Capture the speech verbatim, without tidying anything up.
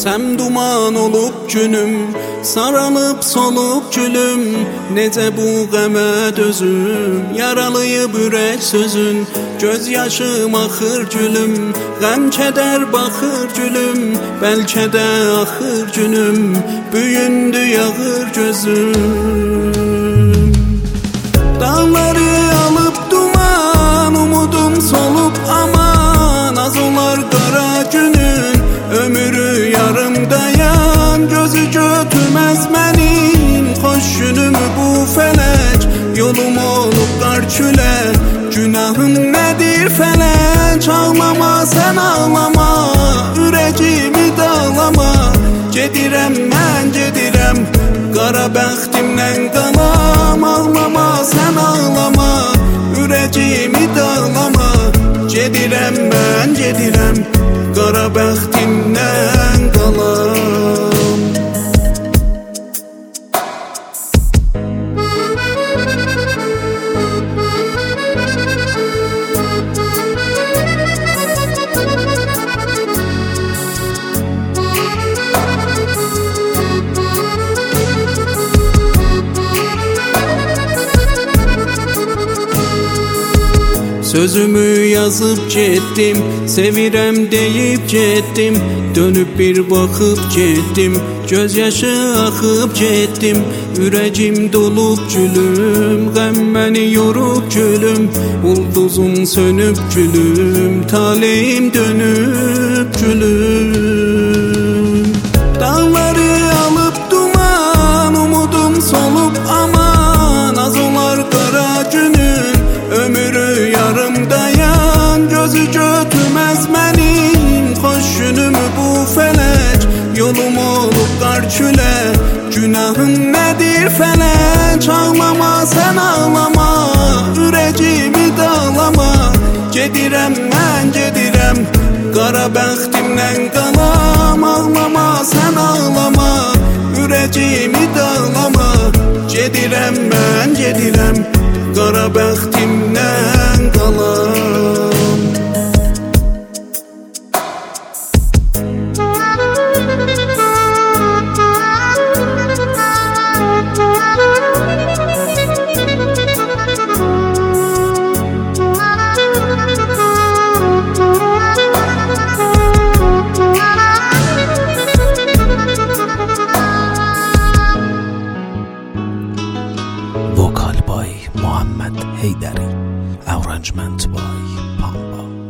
Qəm duman olub günüm, saralıb solub gülüm. Necə bu qəmə dözüm, yaralıyıb ürək sözün. Göz yaşım axır gülüm, qəm kədər baxır gülüm. Bəlkə də axır günüm, büyündü yağır gözüm. Dağları alıb duman, umudum solub aman. Az olar qara günün, ömrü yarımdayan. Gözü götürməz mənim, xoş günümü bu fələk. Yolum olub qar külək, günahım nədir fələk. Ağlama sən ağlama, ürəyimi dağlama. Gedirəm mən gedirəm, qara bəxtimdən qalam. Ağlama sən ağlama, ürəyimi dağlama. Gedirəm mən gedirəm, qara bəxtimdən qalam. Sözümü yazıb getdim, sevirəm deyib getdim. Dönüb bir baxıb getdim, göz yaşı axıb getdim. Ürəyim dolub gülüm, qəm məni yorub gülüm. Ulduzum sönüb gülüm, taleyim dönüb gülüm. Dağları alıb duman, umudum solub aman. Az olar qara günün, ömrü yarımdayan. Gözü götürməz mənim, xoş günümü bu fələk. Yolum olub qar külək, günahım nədir fələk. Ağlama sən ağlama, ürəyimi dağlama. Gedirəm mən gedirəm, qara bəxtimdən qalam. Ağlama sən ağlama, ürəyimi dağlama. Gedirəm mən gedirəm, qara bəxtimdən qalam. Vokal by Muhammad Heydari, arrangement by Pamba.